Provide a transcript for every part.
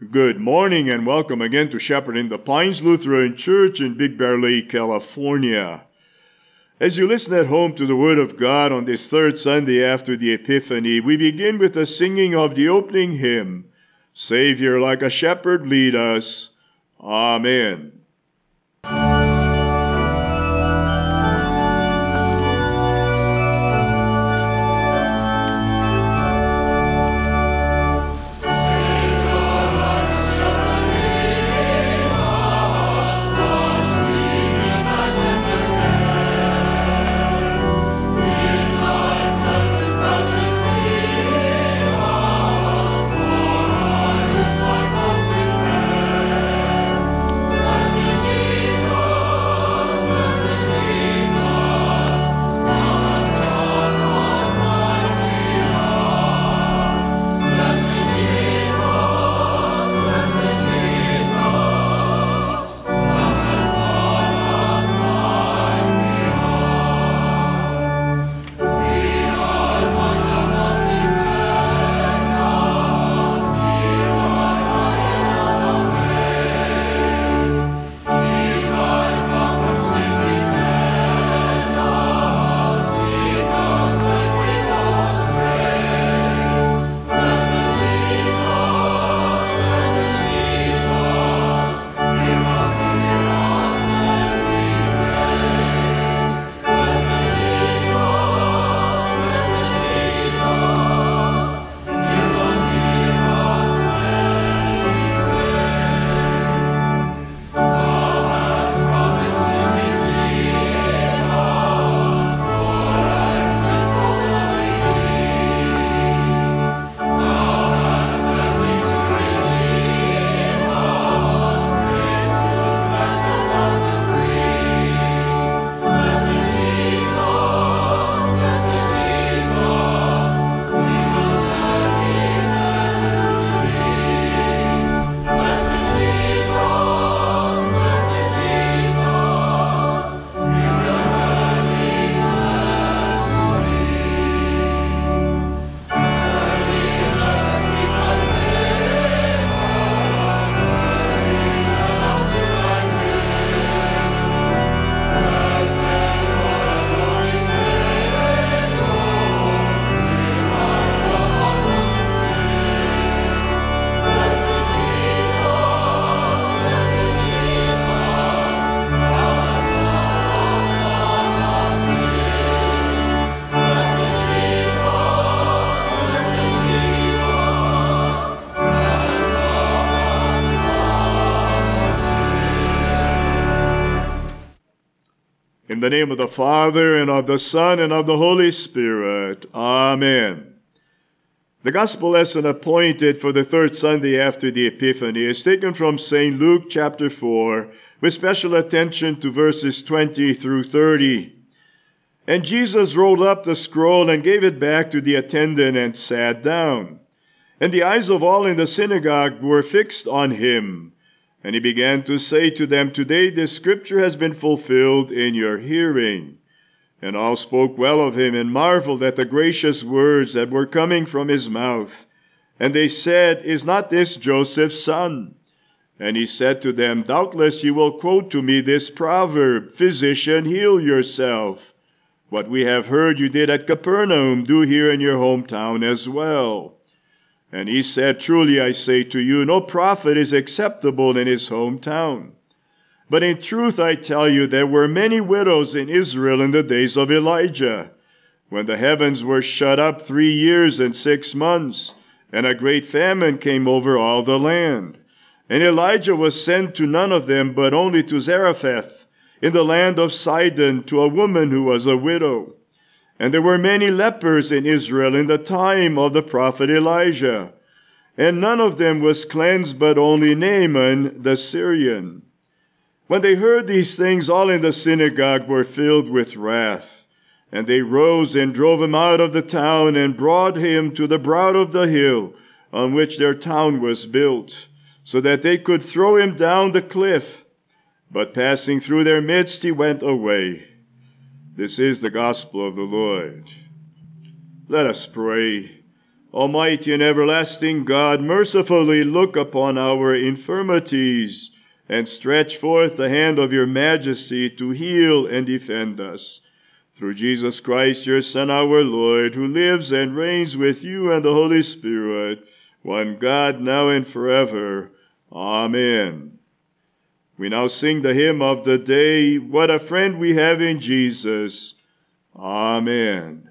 Good morning and welcome again to Shepherding the Pines Lutheran Church in Big Bear Lake, California. As you listen at home to the Word of God on this third Sunday after the Epiphany, we begin with the singing of the opening hymn, Savior, like a shepherd lead us. Amen. In the name of the Father, and of the Son, and of the Holy Spirit. Amen. The Gospel lesson appointed for the third Sunday after the Epiphany is taken from St. Luke chapter 4, with special attention to verses 20 through 30. And Jesus rolled up the scroll and gave it back to the attendant and sat down. And the eyes of all in the synagogue were fixed on him. And he began to say to them, Today this scripture has been fulfilled in your hearing. And all spoke well of him, and marveled at the gracious words that were coming from his mouth. And they said, Is not this Joseph's son? And he said to them, Doubtless you will quote to me this proverb, Physician, heal yourself. What we have heard you did at Capernaum, do here in your hometown as well. And he said, Truly I say to you, no prophet is acceptable in his hometown. But in truth I tell you, there were many widows in Israel in the days of Elijah, when the heavens were shut up 3 years and 6 months, and a great famine came over all the land. And Elijah was sent to none of them, but only to Zarephath, in the land of Sidon, to a woman who was a widow. And there were many lepers in Israel in the time of the prophet Elijah, and none of them was cleansed, but only Naaman the Syrian. When they heard these things, all in the synagogue were filled with wrath. And they rose and drove him out of the town, and brought him to the brow of the hill on which their town was built, so that they could throw him down the cliff. But passing through their midst, he went away. This is the gospel of the Lord. Let us pray. Almighty and everlasting God, mercifully look upon our infirmities, and stretch forth the hand of your majesty to heal and defend us. Through Jesus Christ, your Son, our Lord, who lives and reigns with you and the Holy Spirit, one God, now and forever. Amen. We now sing the hymn of the day, What a Friend We Have in Jesus. Amen.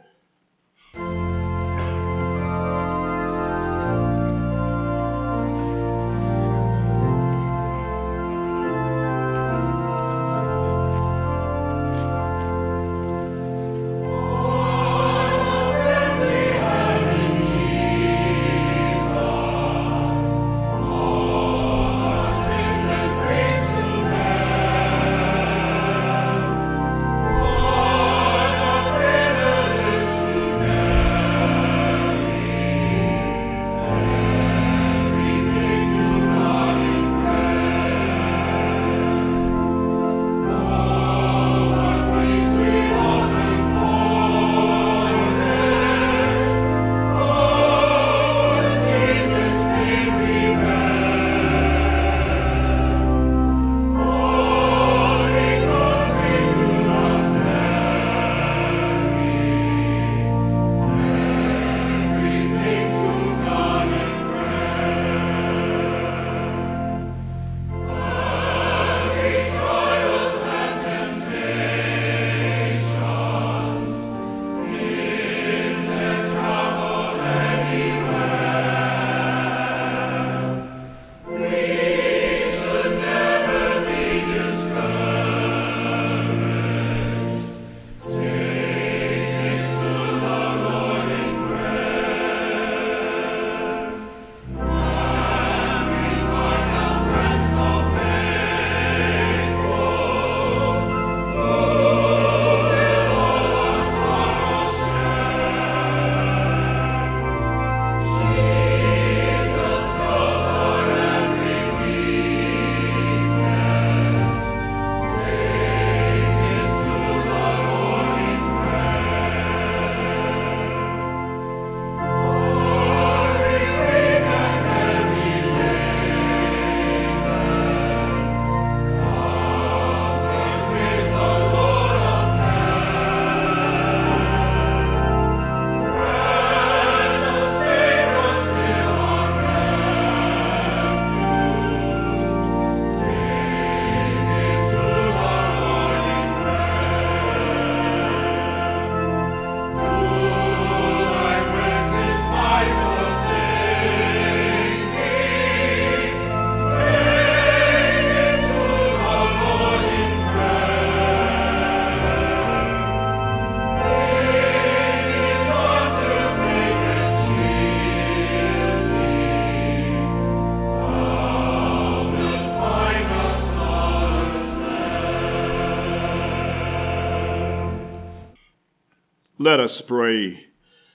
Let us pray.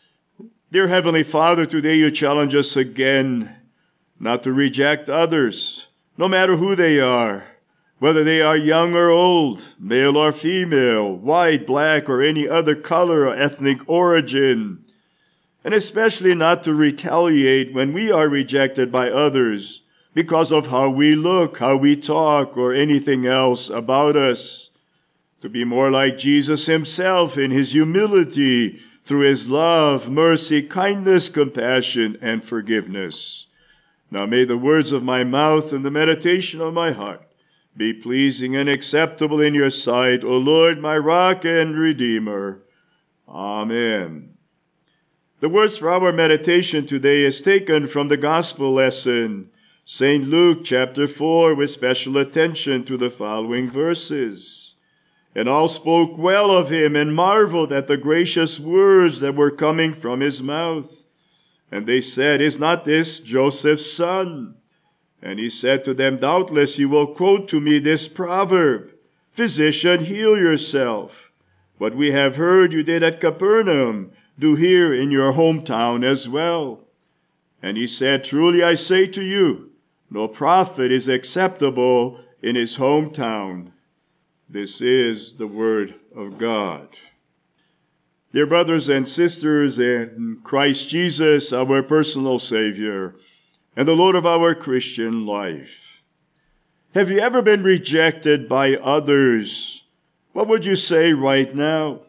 Dear Heavenly Father, today you challenge us again not to reject others, no matter who they are, whether they are young or old, male or female, white, black, or any other color or ethnic origin, and especially not to retaliate when we are rejected by others because of how we look, how we talk, or anything else about us. To be more like Jesus himself in his humility through his love, mercy, kindness, compassion, and forgiveness. Now may the words of my mouth and the meditation of my heart be pleasing and acceptable in your sight, O Lord, my rock and redeemer. Amen. The words for our meditation today is taken from the gospel lesson, St. Luke chapter 4, with special attention to the following verses. And all spoke well of him and marveled at the gracious words that were coming from his mouth. And they said, Is not this Joseph's son? And he said to them, Doubtless you will quote to me this proverb, Physician, heal yourself. What we have heard you did at Capernaum, do here in your hometown as well. And he said, Truly I say to you, no prophet is acceptable in his hometown. This is the word of God. Dear brothers and sisters in Christ Jesus, our personal Savior, and the Lord of our Christian life, have you ever been rejected by others? What would you say right now?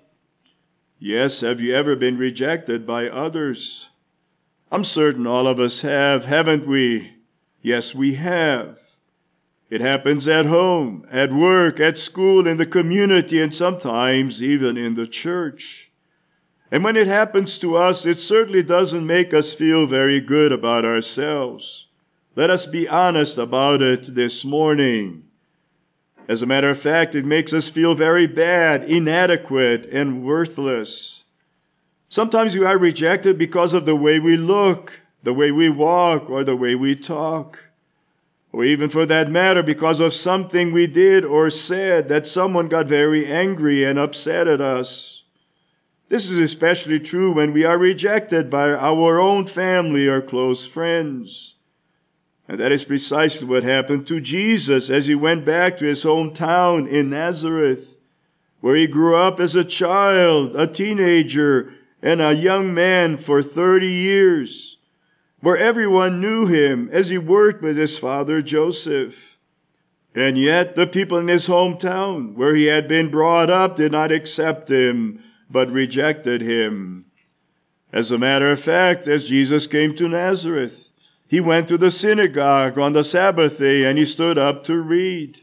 Yes, have you ever been rejected by others? I'm certain all of us have, haven't we? Yes, we have. It happens at home, at work, at school, in the community, and sometimes even in the church. And when it happens to us, it certainly doesn't make us feel very good about ourselves. Let us be honest about it this morning. As a matter of fact, it makes us feel very bad, inadequate, and worthless. Sometimes we are rejected because of the way we look, the way we walk, or the way we talk. Or even for that matter, because of something we did or said that someone got very angry and upset at us. This is especially true when we are rejected by our own family or close friends. And that is precisely what happened to Jesus as he went back to his hometown in Nazareth, where he grew up as a child, a teenager, and a young man for 30 years, where everyone knew him as he worked with his father Joseph. And yet the people in his hometown, where he had been brought up, did not accept him, but rejected him. As a matter of fact, as Jesus came to Nazareth, he went to the synagogue on the Sabbath day and he stood up to read.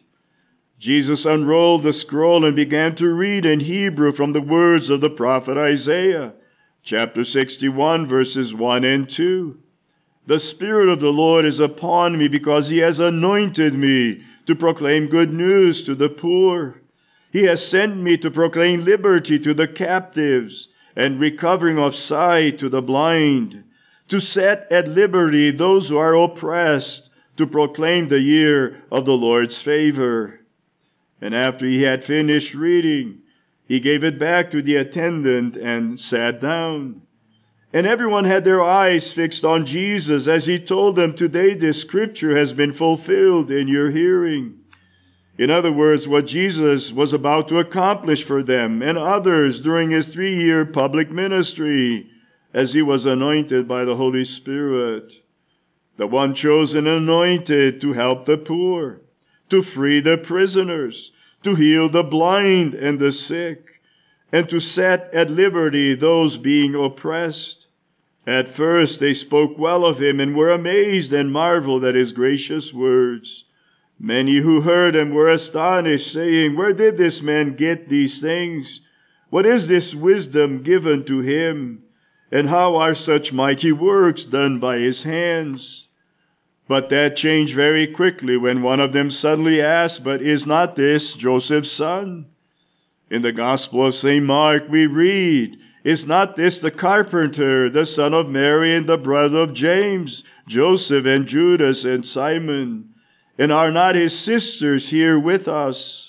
Jesus unrolled the scroll and began to read in Hebrew from the words of the prophet Isaiah, chapter 61, verses 1 and 2. The Spirit of the Lord is upon me because he has anointed me to proclaim good news to the poor. He has sent me to proclaim liberty to the captives and recovering of sight to the blind, to set at liberty those who are oppressed, to proclaim the year of the Lord's favor. And after he had finished reading, he gave it back to the attendant and sat down. And everyone had their eyes fixed on Jesus as he told them, "Today this scripture has been fulfilled in your hearing." In other words, what Jesus was about to accomplish for them and others during his 3-year public ministry as he was anointed by the Holy Spirit. The one chosen and anointed to help the poor, to free the prisoners, to heal the blind and the sick, and to set at liberty those being oppressed. At first they spoke well of him and were amazed and marveled at his gracious words. Many who heard him were astonished, saying, "Where did this man get these things? What is this wisdom given to him? And how are such mighty works done by his hands?" But that changed very quickly when one of them suddenly asked, "But is not this Joseph's son?" In the Gospel of St. Mark we read, "Is not this the carpenter, the son of Mary and the brother of James, Joseph and Judas and Simon? And are not his sisters here with us?"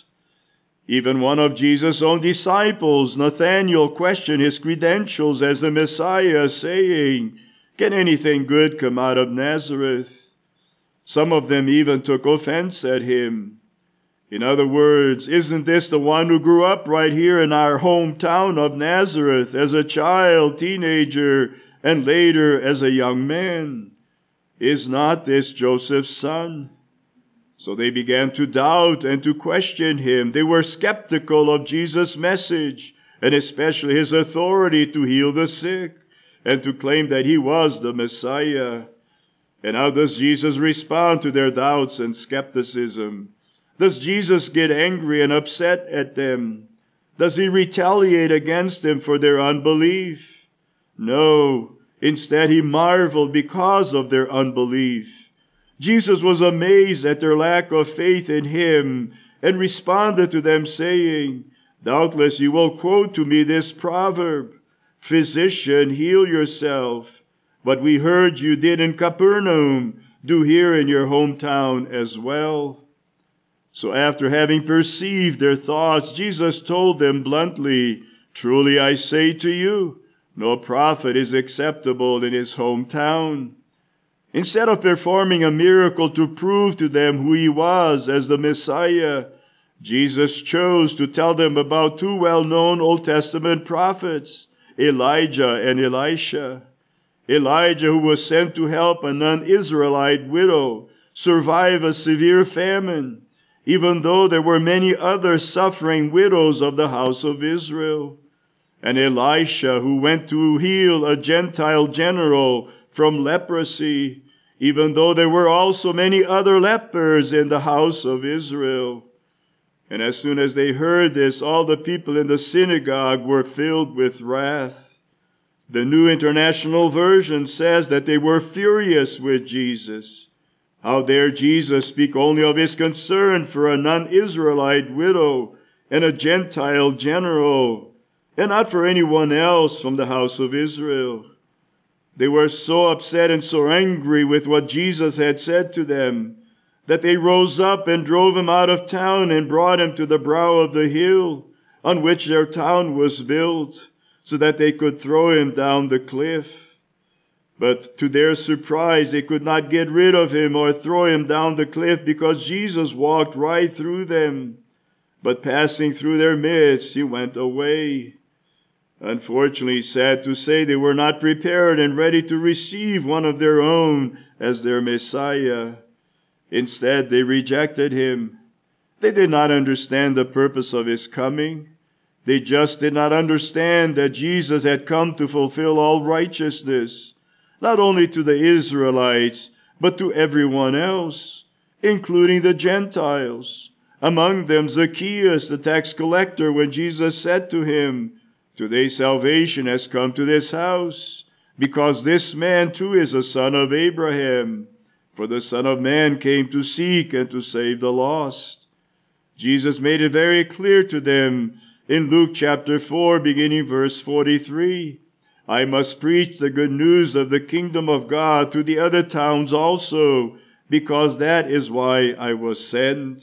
Even one of Jesus' own disciples, Nathanael, questioned his credentials as the Messiah, saying, "Can anything good come out of Nazareth?" Some of them even took offense at him. In other words, isn't this the one who grew up right here in our hometown of Nazareth as a child, teenager, and later as a young man? Is not this Joseph's son? So they began to doubt and to question him. They were skeptical of Jesus' message, and especially his authority to heal the sick and to claim that he was the Messiah. And how does Jesus respond to their doubts and skepticism? Does Jesus get angry and upset at them? Does he retaliate against them for their unbelief? No. Instead, he marveled because of their unbelief. Jesus was amazed at their lack of faith in him and responded to them saying, "Doubtless you will quote to me this proverb, 'Physician, heal yourself. What we heard you did in Capernaum, do here in your hometown as well.'" So after having perceived their thoughts, Jesus told them bluntly, "Truly I say to you, no prophet is acceptable in his hometown." Instead of performing a miracle to prove to them who he was as the Messiah, Jesus chose to tell them about 2 well-known Old Testament prophets, Elijah and Elisha. Elijah, who was sent to help a non-Israelite widow survive a severe famine, even though there were many other suffering widows of the house of Israel. And Elisha, who went to heal a Gentile general from leprosy, even though there were also many other lepers in the house of Israel. And as soon as they heard this, all the people in the synagogue were filled with wrath. The New International Version says that they were furious with Jesus. How dare Jesus speak only of his concern for a non-Israelite widow and a Gentile general, and not for anyone else from the house of Israel? They were so upset and so angry with what Jesus had said to them that they rose up and drove him out of town and brought him to the brow of the hill on which their town was built, so that they could throw him down the cliff. But to their surprise, they could not get rid of him or throw him down the cliff because Jesus walked right through them. But passing through their midst, he went away. Unfortunately, sad to say, they were not prepared and ready to receive one of their own as their Messiah. Instead, they rejected him. They did not understand the purpose of his coming. They just did not understand that Jesus had come to fulfill all righteousness, not only to the Israelites, but to everyone else, including the Gentiles. Among them Zacchaeus, the tax collector, when Jesus said to him, "Today salvation has come to this house, because this man too is a son of Abraham. For the Son of Man came to seek and to save the lost." Jesus made it very clear to them in Luke chapter 4, beginning verse 43. "I must preach the good news of the kingdom of God to the other towns also, because that is why I was sent."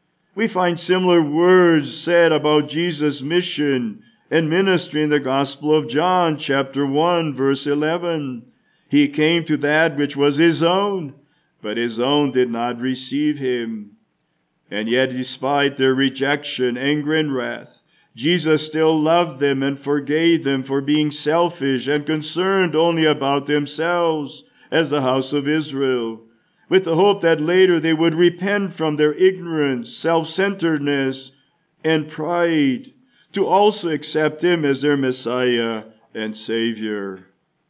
We find similar words said about Jesus' mission and ministry in the Gospel of John chapter 1, verse 11. "He came to that which was his own, but his own did not receive him." And yet, despite their rejection, anger, and wrath, Jesus still loved them and forgave them for being selfish and concerned only about themselves as the house of Israel, with the hope that later they would repent from their ignorance, self-centeredness, and pride, to also accept him as their Messiah and Savior.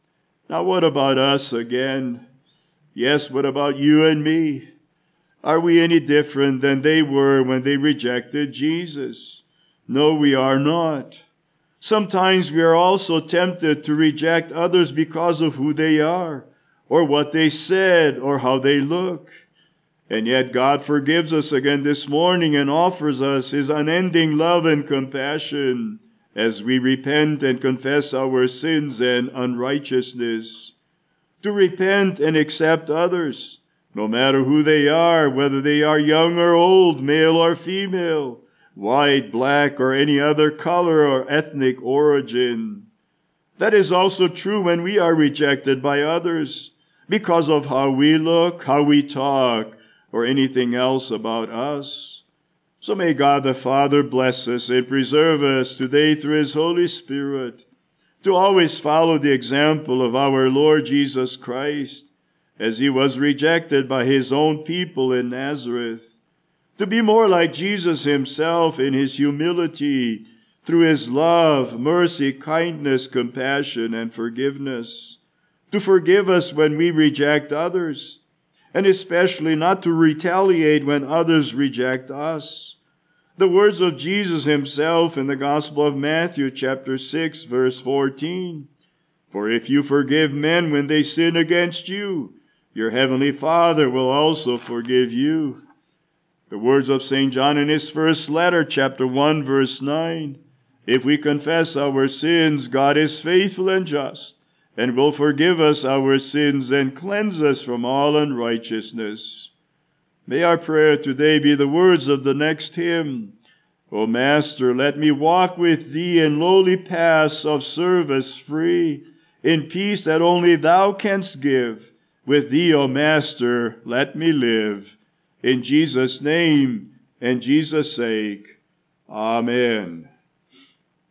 Now what about us again? Yes, what about you and me? Are we any different than they were when they rejected Jesus? No, we are not. Sometimes we are also tempted to reject others because of who they are, or what they said, or how they look. And yet God forgives us again this morning and offers us his unending love and compassion as we repent and confess our sins and unrighteousness. To repent and accept others, no matter who they are, whether they are young or old, male or female, white, black, or any other color or ethnic origin. That is also true when we are rejected by others because of how we look, how we talk, or anything else about us. So may God the Father bless us and preserve us today through his Holy Spirit to always follow the example of our Lord Jesus Christ as he was rejected by his own people in Nazareth, to be more like Jesus himself in his humility through his love, mercy, kindness, compassion, and forgiveness, to forgive us when we reject others, and especially not to retaliate when others reject us. The words of Jesus himself in the Gospel of Matthew chapter 6, verse 14, "For if you forgive men when they sin against you, your heavenly Father will also forgive you." The words of St. John in his first letter, chapter 1, verse 9, "If we confess our sins, God is faithful and just, and will forgive us our sins and cleanse us from all unrighteousness." May our prayer today be the words of the next hymn. "O Master, let me walk with thee in lowly paths of service free, in peace that only thou canst give. With thee, O Master, let me live. In Jesus' name and Jesus' sake. Amen."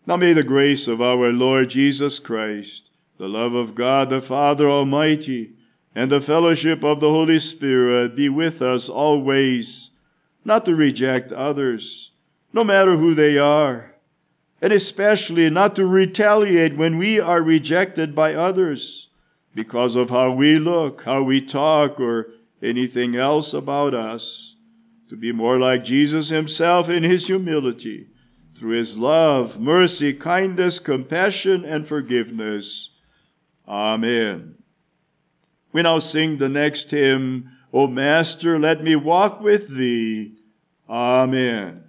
Now may the grace of our Lord Jesus Christ, the love of God the Father Almighty, and the fellowship of the Holy Spirit be with us always, not to reject others, no matter who they are, and especially not to retaliate when we are rejected by others because of how we look, how we talk, or anything else about us. To be more like Jesus himself in his humility, through his love, mercy, kindness, compassion, and forgiveness. Amen. We now sing the next hymn, O Master, let me walk with thee. Amen.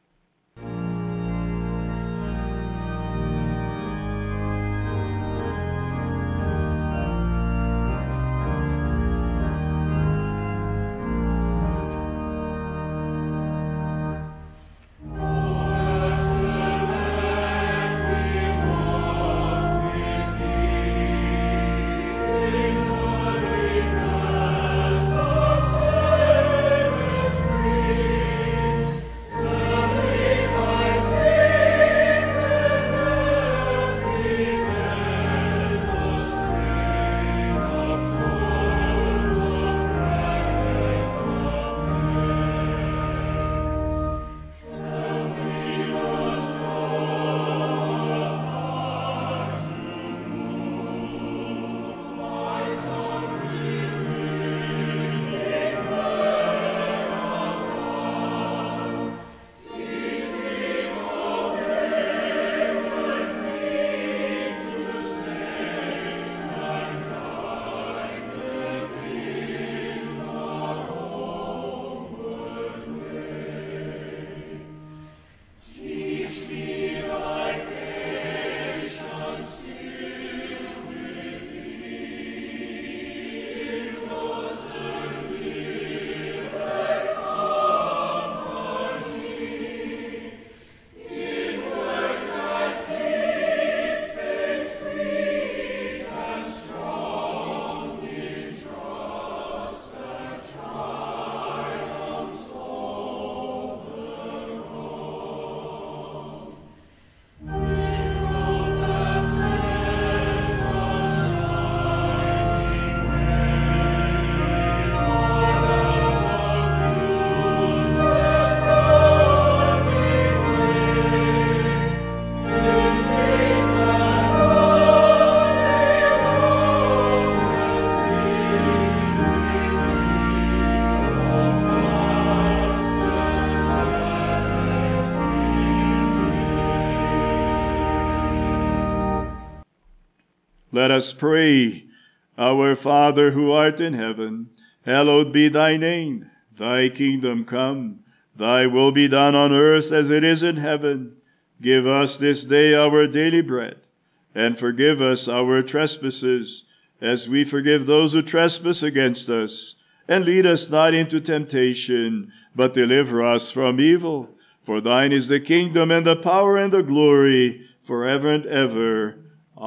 Let us pray. Our Father who art in heaven, hallowed be thy name. Thy kingdom come, thy will be done on earth as it is in heaven. Give us this day our daily bread, and forgive us our trespasses, as we forgive those who trespass against us. And lead us not into temptation, but deliver us from evil. For thine is the kingdom and the power and the glory, forever and ever.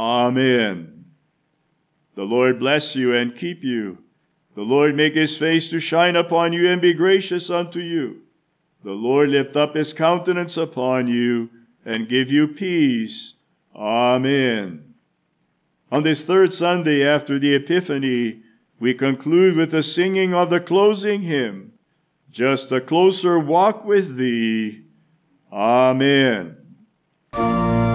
Amen. The Lord bless you and keep you. The Lord make his face to shine upon you and be gracious unto you. The Lord lift up his countenance upon you and give you peace. Amen. On this third Sunday after the Epiphany, we conclude with the singing of the closing hymn, Just a Closer Walk with Thee. Amen.